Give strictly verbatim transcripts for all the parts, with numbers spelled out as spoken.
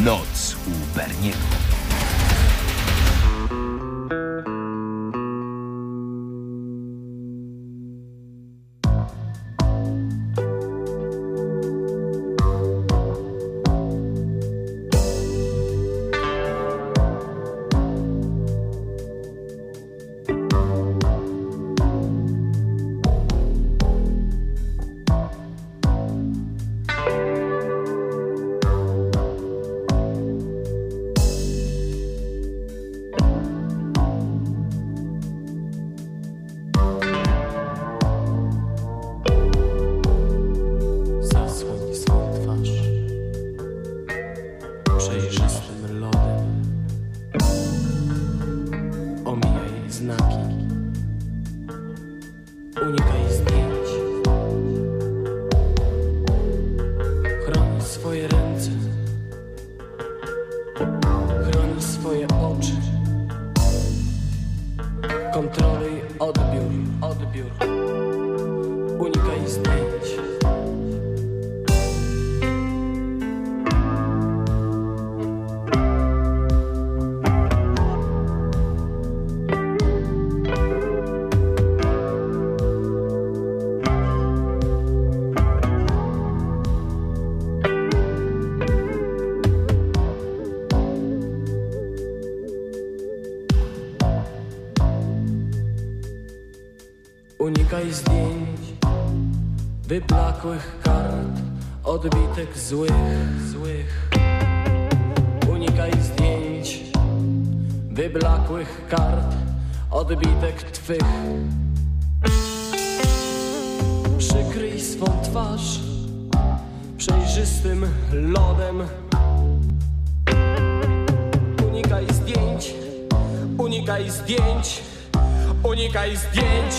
Noc u Berniego. Unikaj zdjęć, wyblakłych kart, odbitek złych, złych. Unikaj zdjęć, wyblakłych kart, odbitek twych. Przykryj swą twarz przejrzystym lodem. Unikaj zdjęć, unikaj zdjęć, unikaj zdjęć.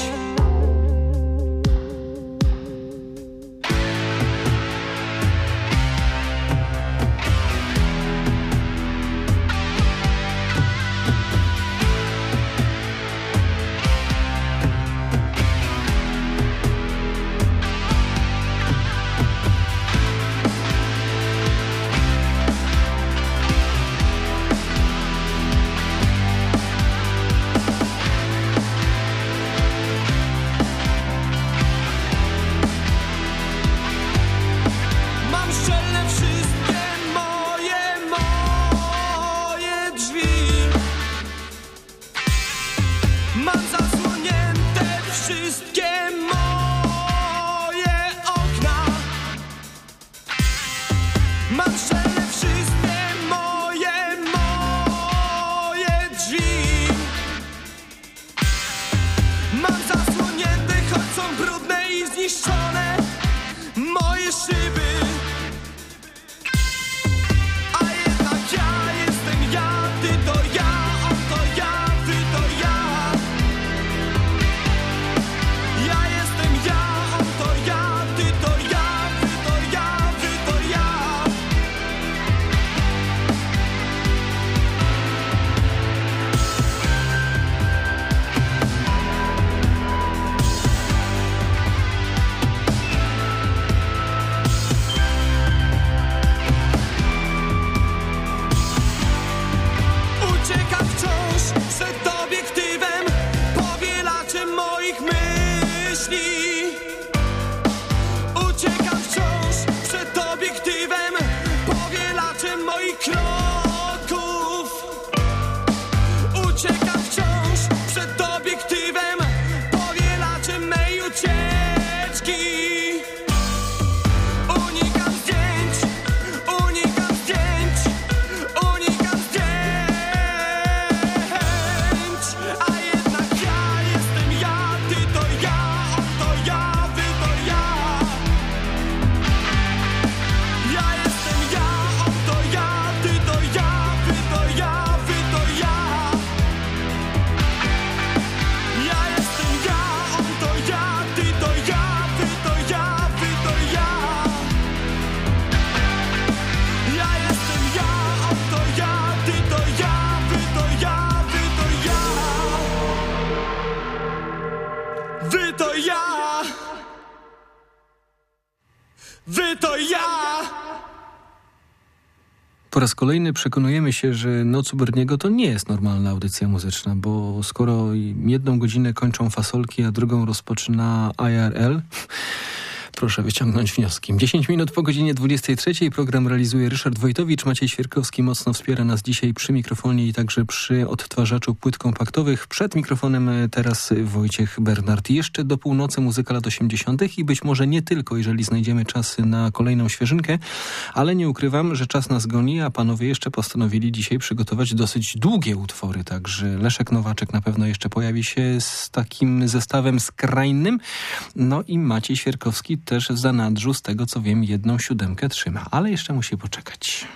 Po raz kolejny przekonujemy się, że Noc u Berniego to nie jest normalna audycja muzyczna, bo skoro jedną godzinę kończą fasolki, a drugą rozpoczyna I R L... Proszę wyciągnąć wnioski. dziesięć minut po godzinie dwudziestej trzeciej program realizuje Ryszard Wojtowicz. Maciej Świerkowski mocno wspiera nas dzisiaj przy mikrofonie i także przy odtwarzaczu płyt kompaktowych. Przed mikrofonem teraz Wojciech Bernard. Jeszcze do północy muzyka lat osiemdziesiątych i być może nie tylko, jeżeli znajdziemy czas na kolejną świeżynkę, ale nie ukrywam, że czas nas goni, a panowie jeszcze postanowili dzisiaj przygotować dosyć długie utwory. Także Leszek Nowaczek na pewno jeszcze pojawi się z takim zestawem skrajnym. No i Maciej Świerkowski też w zanadrzu, z tego co wiem, jedną siódemkę trzyma, ale jeszcze musi poczekać.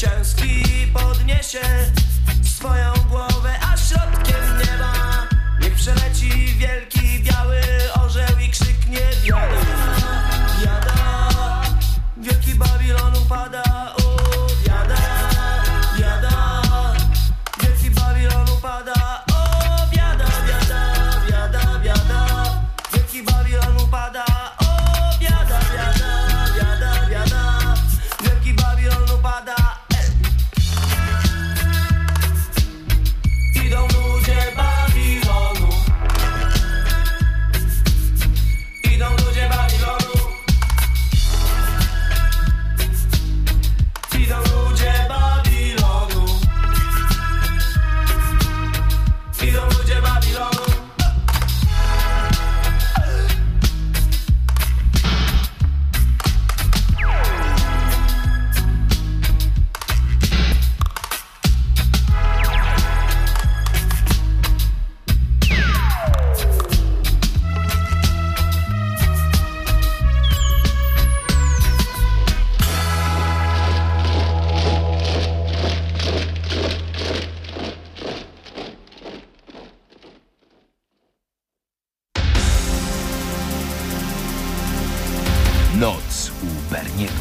zwycięski podniesie swoją głowę, a środkiem nieba niech przeleci wielki biały orzeł i krzyknie biada, biada, wielki Babilon upada, o biada, biada, wielki Babilon upada, o biada, biada, biada, biada, wielki Babilon upada, o biada, biada, biada, biada, wielki Babilon upada. Idą ludzie Babilonu, idą ludzie Babilonu, idą ludzie Babilonu, idą ludzie Babilonu. Noc u Berniego.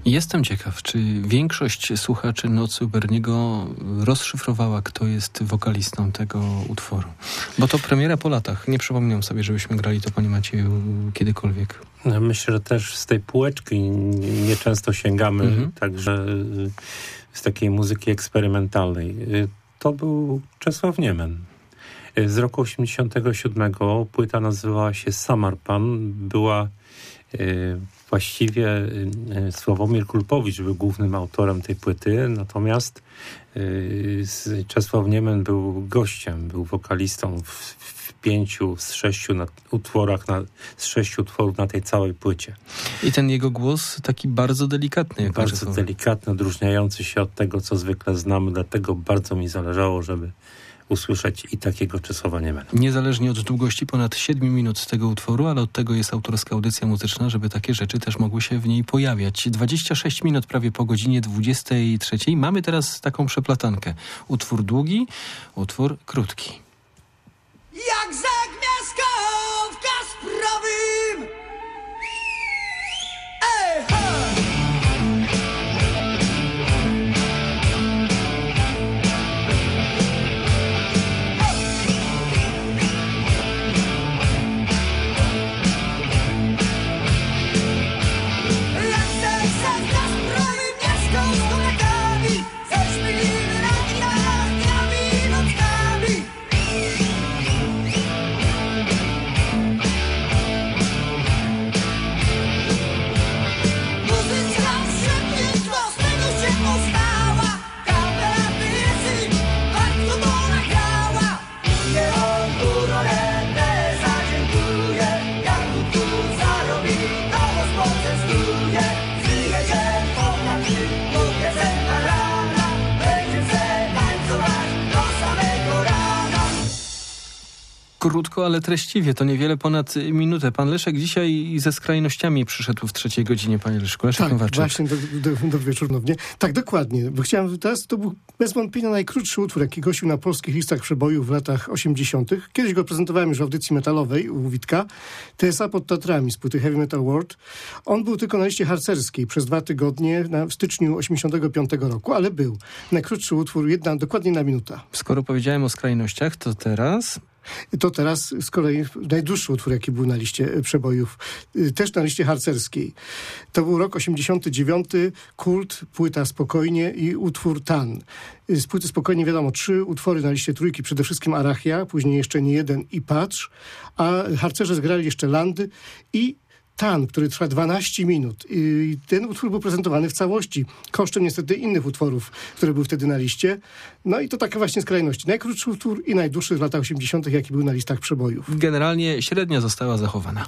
Jestem ciekaw, czy większość słuchaczy Nocy u Berniego rozszyfrowała, kto jest wokalistą tego utworu. Bo to premiera po latach. Nie przypominam sobie, żebyśmy grali to, panie Macieju, kiedykolwiek. No, myślę, że też z tej półeczki nieczęsto sięgamy, mhm. także z takiej muzyki eksperymentalnej. To był Czesław Niemen. Z roku osiemdziesiątego siódmego płyta nazywała się Samarpan. Była y, właściwie y, Sławomir Kulpowicz był głównym autorem tej płyty, natomiast y, Czesław Niemen był gościem, był wokalistą w, w pięciu z sześciu na, utworach, na, z sześciu utworów na tej całej płycie. I ten jego głos taki bardzo delikatny. Jak bardzo Czesław. delikatny, odróżniający się od tego, co zwykle znamy, dlatego bardzo mi zależało, żeby usłyszeć i takiego Czesława Niemena. Niezależnie od długości ponad siedmiu minut z tego utworu, ale od tego jest autorska audycja muzyczna, żeby takie rzeczy też mogły się w niej pojawiać. dwadzieścia sześć minut prawie po godzinie dwudziestej trzeciej. Mamy teraz taką przeplatankę. Utwór długi, utwór krótki. Jak zagniazdo w Kasprowym! Ej, ha! Krótko, ale treściwie. To niewiele ponad minutę. Pan Leszek dzisiaj ze skrajnościami przyszedł w trzeciej godzinie, panie Leszku. Leszek tak, Nowaczek. właśnie, do, do, do wieczór ponownie. Tak, dokładnie. Bo chciałem teraz, to był bez wątpienia najkrótszy utwór, jaki gościł na polskich listach przebojów w latach osiemdziesiątych. Kiedyś go prezentowałem już w audycji metalowej u Witka. T S A pod Tatrami z płyty Heavy Metal World. On był tylko na liście harcerskiej przez dwa tygodnie na, w styczniu osiemdziesiątego piątego roku, ale był. Najkrótszy utwór, jedna, dokładnie na minuta. Skoro powiedziałem o skrajnościach, to teraz... To teraz z kolei najdłuższy utwór, jaki był na liście przebojów, też na liście harcerskiej. To był rok osiemdziesiąty dziewiąty, Kult, płyta Spokojnie i utwór Tan. Z płyty Spokojnie wiadomo, trzy utwory na liście trójki, przede wszystkim Arachia, później jeszcze Nie jeden i Patrz, a harcerze zgrali jeszcze Landy i Tan, który trwa dwanaście minut. I ten utwór był prezentowany w całości, kosztem niestety innych utworów, które były wtedy na liście. No i to takie właśnie skrajności. Najkrótszy utwór i najdłuższy w latach osiemdziesiątych, jaki był na listach przebojów. Generalnie średnia została zachowana.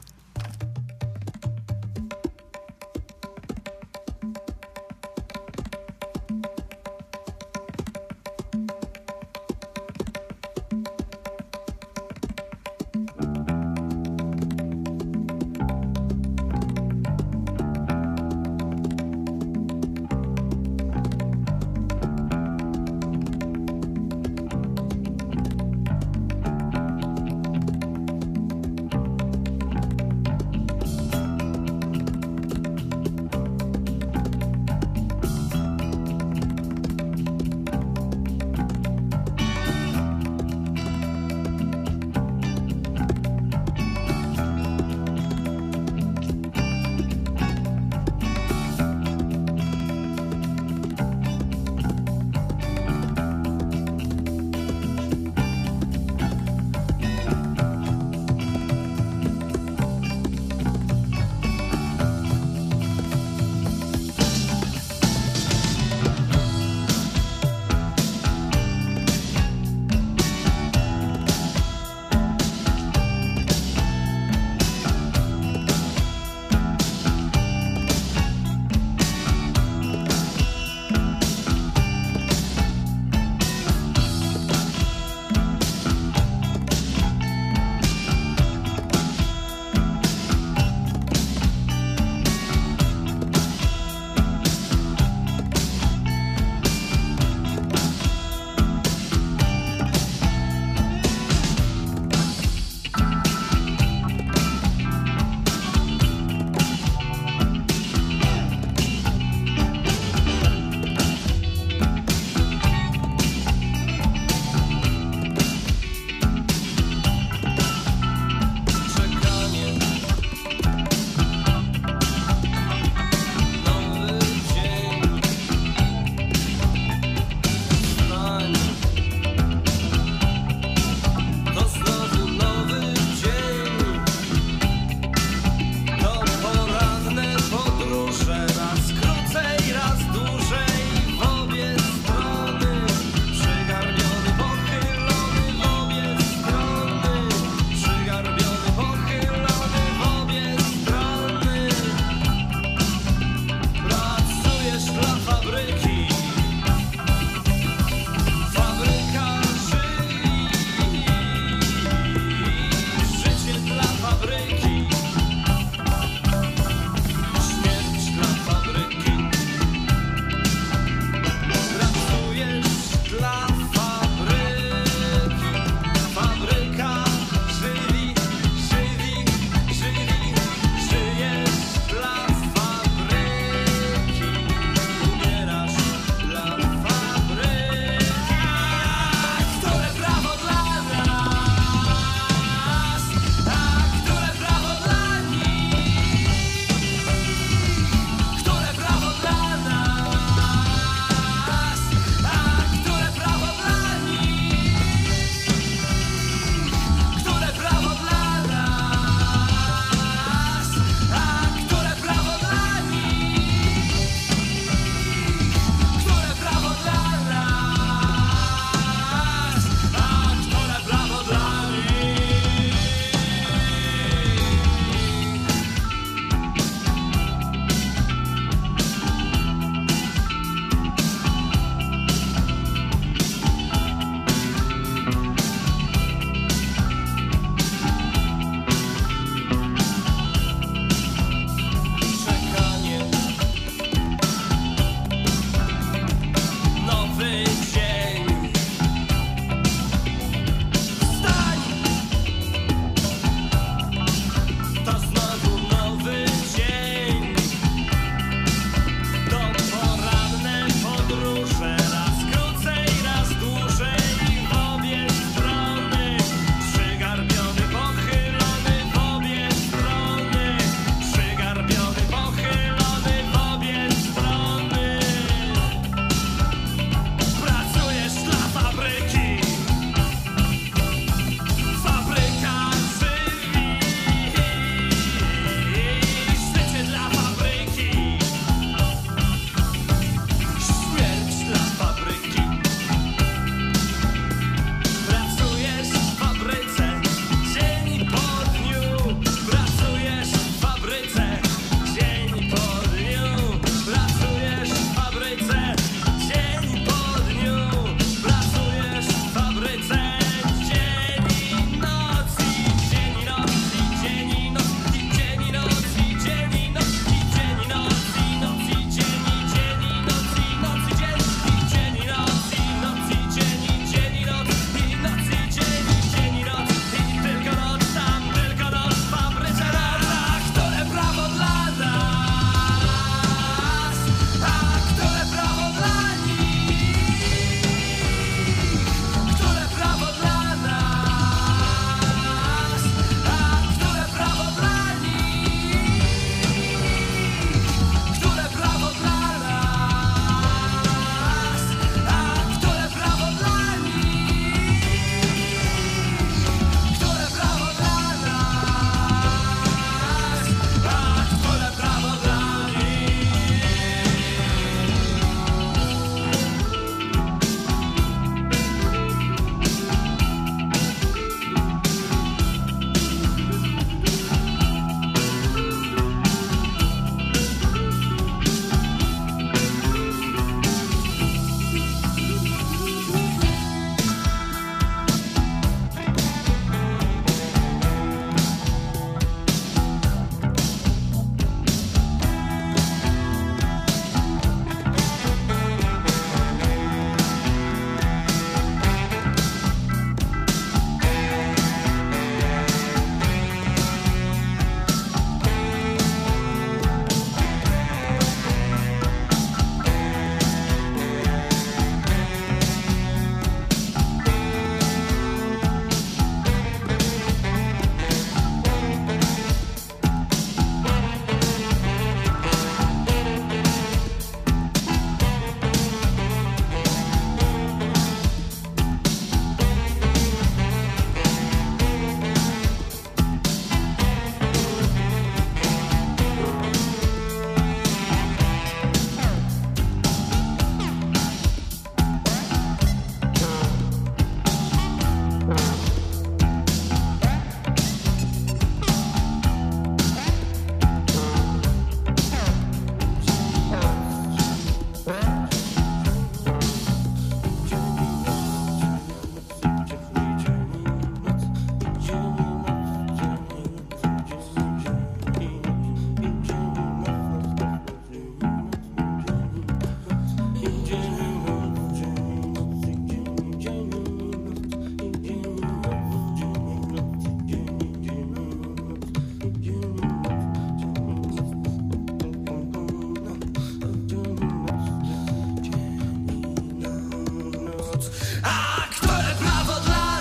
a które prawo dla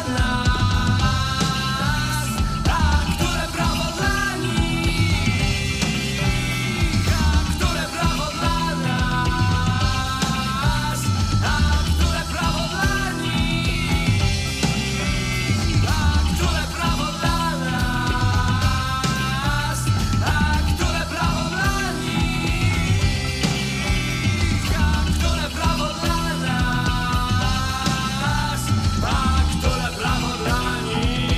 nas, a które prawo dla nich, a które prawo dla nas, a które prawo dla nich, a które prawo dla nas, a które prawo dla nich, a które prawo dla nas, a które prawo dla nich.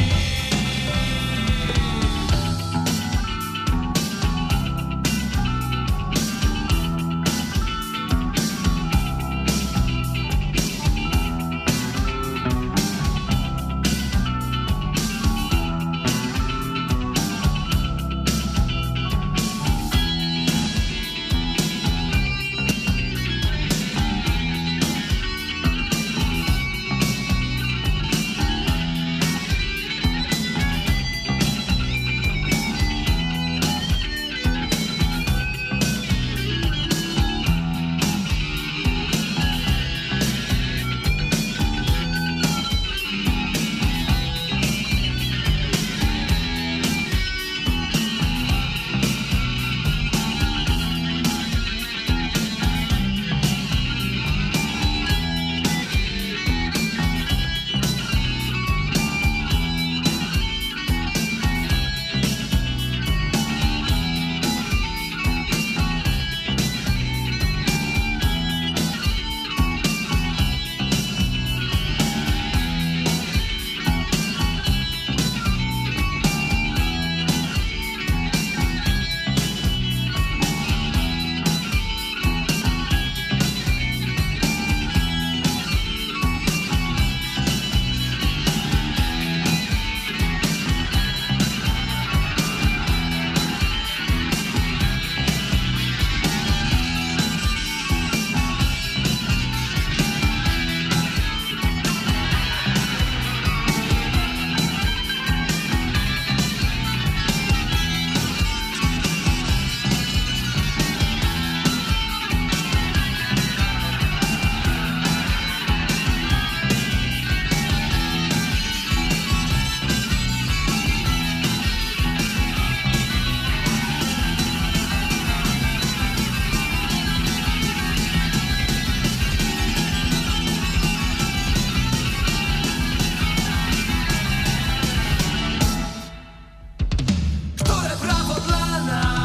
Które prawo dla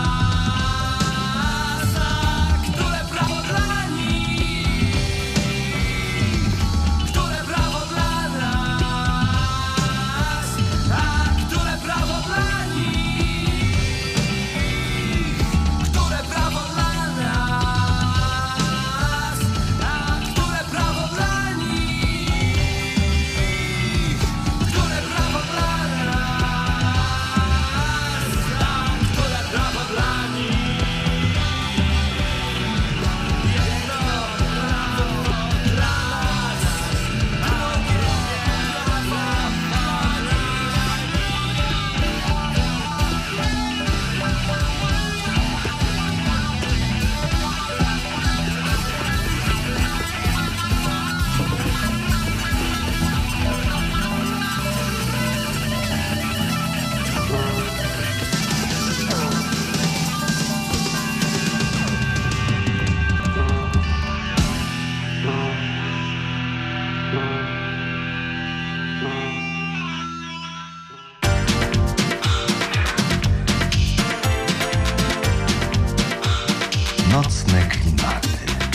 nas, a które prawo dla nich, które prawo dla nas, a które prawo dla nich, które prawo dla nas, a które prawo dla nich, które prawo dla Nocne klimaty.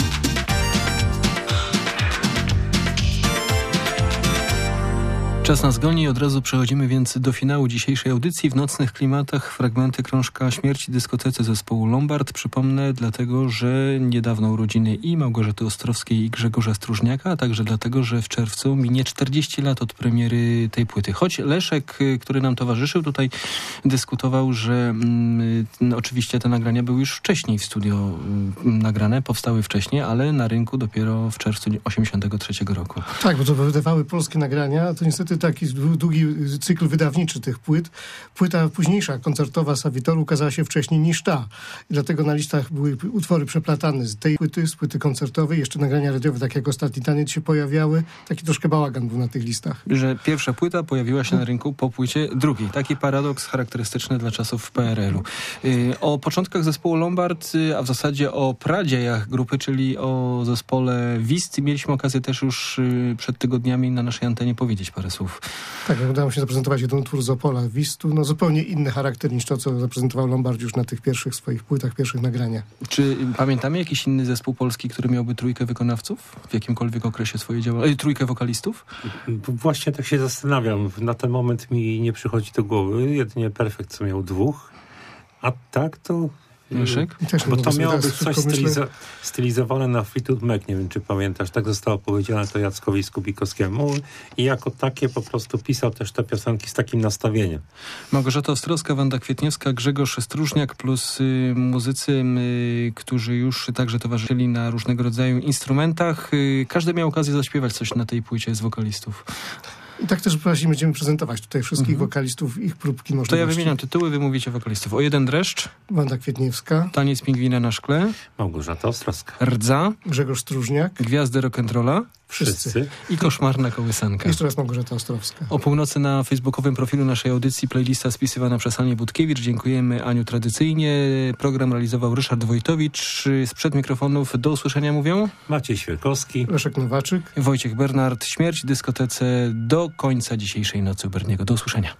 Czas nas goni i od razu przechodzimy więc do finału dzisiejszej audycji. W nocnych klimatach fragmenty krążka Śmierci dyskotece zespołu Lombard. Przypomnę dlatego, że niedawno urodziny i Małgorzaty Ostrowskiej i Grzegorza Stróżniaka, a także dlatego, że w czerwcu minie czterdzieści lat od premiery tej płyty. Choć Leszek, który nam towarzyszył, tutaj dyskutował, że mm, no, oczywiście te nagrania były już wcześniej w studio mm, nagrane, powstały wcześniej, ale na rynku dopiero w czerwcu osiemdziesiątego trzeciego roku. Tak, bo to wydawały polskie nagrania, to niestety dziewięćdziesiąty taki długi cykl wydawniczy tych płyt. Płyta późniejsza, koncertowa Savitor ukazała się wcześniej niż ta. I dlatego na listach były utwory przeplatane z tej płyty, z płyty koncertowej. Jeszcze nagrania radiowe, tak jak Ostatni taniec się pojawiały. Taki troszkę bałagan był na tych listach. Że pierwsza płyta pojawiła się na rynku po płycie drugiej. Taki paradoks charakterystyczny dla czasów P R L u. Yy, o początkach zespołu Lombard, yy, a w zasadzie o pradziejach grupy, czyli o zespole Wist, mieliśmy okazję też już yy, przed tygodniami na naszej antenie powiedzieć parę słów. Tak, udało się zaprezentować jeden utwór z Opola Wistu. No zupełnie inny charakter niż to, co zaprezentował Lombard już na tych pierwszych swoich płytach, pierwszych nagraniach. Czy pamiętamy jakiś inny zespół polski, który miałby trójkę wykonawców w jakimkolwiek okresie swojej działalności? Trójkę wokalistów? Właśnie tak się zastanawiam. Na ten moment mi nie przychodzi do głowy. Jedynie Perfekt, co miał dwóch. A tak to... Leszek? Bo to miało być coś stylizo- stylizowane na Fleetwood Mac, nie wiem czy pamiętasz, tak zostało powiedziane to Jackowi Skubikowskiemu i jako takie po prostu pisał też te piosenki z takim nastawieniem. Małgorzata Ostrowska, Wanda Kwietniewska, Grzegorz Stróżniak plus y, muzycy, y, którzy już także towarzyszyli na różnego rodzaju instrumentach. Y, każdy miał okazję zaśpiewać coś na tej płycie z wokalistów. I tak też właśnie będziemy prezentować tutaj wszystkich Mhm. wokalistów, ich próbki możliwości. To ja wymieniam tytuły, wy mówicie wokalistów. O jeden dreszcz, Wanda Kwietniewska, Taniec pingwina na szkle, Małgorzata Ostrowska. Rdza, Grzegorz Stróżniak, Gwiazdy rock'n'rolla wszyscy. Wszyscy. i Koszmarna kołysanka. Jeszcze raz Małgorzata Ostrowska. O północy na facebookowym profilu naszej audycji playlista spisywana przez Anię Budkiewicz. Dziękujemy, Aniu, tradycyjnie. Program realizował Ryszard Wojtowicz. Sprzed mikrofonów do usłyszenia mówią Maciej Świerkowski. Leszek Nowaczyk. Wojciech Bernard. Śmierć w dyskotece do końca dzisiejszej Nocy u Berniego. Do usłyszenia.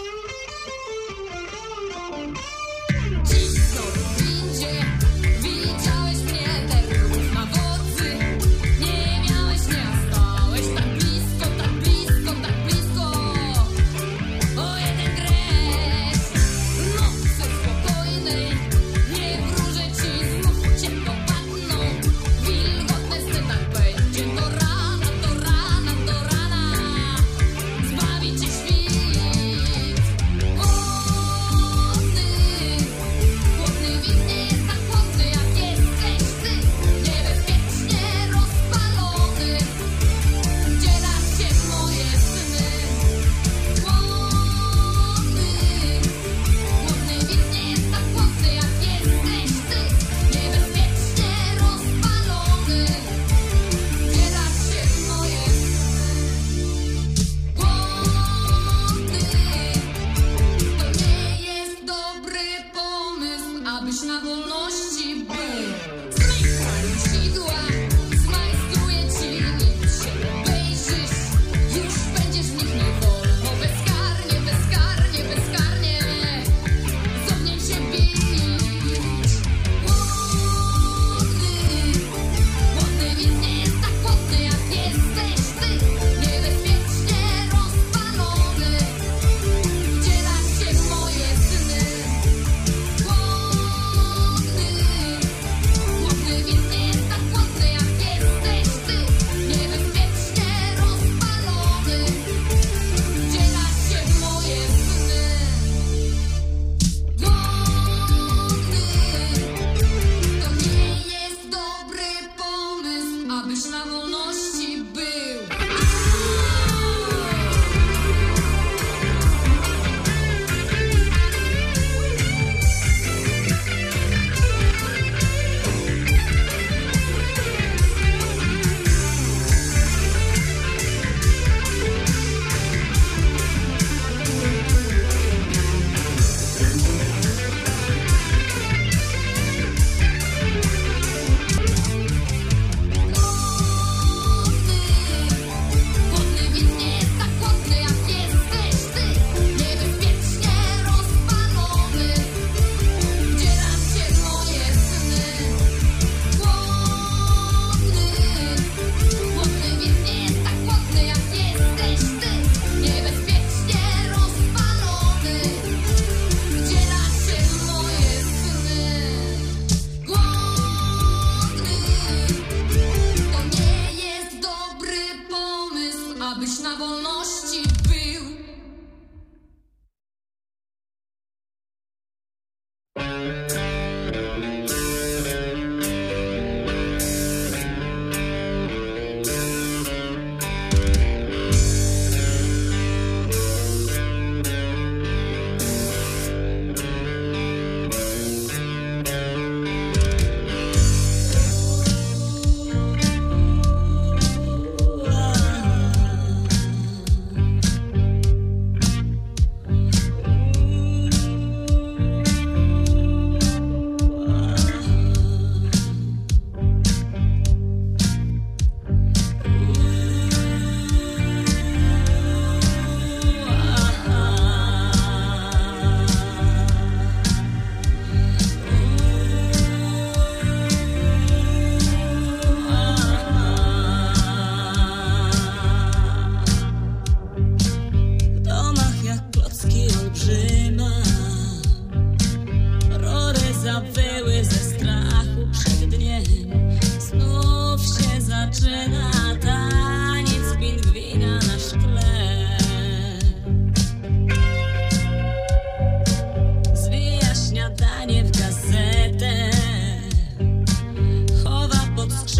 Widziałeś mnie, terrorów na wodzy. Nie miałeś miasta, stałeś tak blisko, tak blisko, tak blisko. O jeden gresz, nocy spokojnej. Nie wróżę ci, znów cię dopadną. Wilgotne sny tak będzie do rana, do rana, do rana. Zbawi cię świt.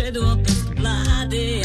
szedł opysk blady.